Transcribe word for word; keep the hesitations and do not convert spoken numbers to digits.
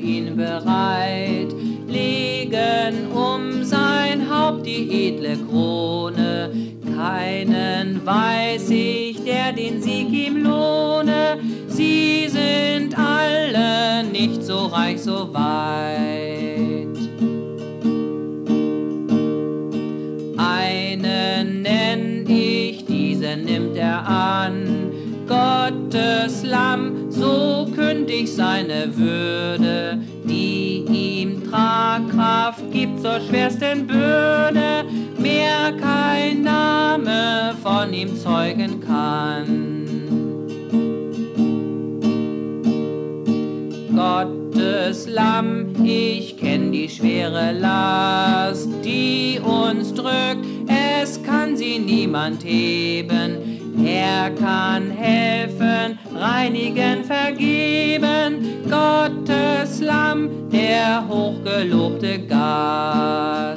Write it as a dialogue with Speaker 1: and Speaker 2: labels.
Speaker 1: ihn bereit, legen um sein Haupt die edle Krone. Keinen weiß ich, der den Sieg ihm lohne, sie sind alle nicht so reich, so weit. Einen nenn ich, diesen nimmt er an, Gottes Lamm, so kündig seine Würde, die ihm Tragkraft gibt zur schwersten Bürde, mehr kein Name von ihm zeugen kann. Gottes Lamm, ich kenn die schwere Last, die uns drückt, es kann sie niemand heben. Er kann helfen, reinigen, vergeben, Gottes Lamm, der hochgelobte Gast.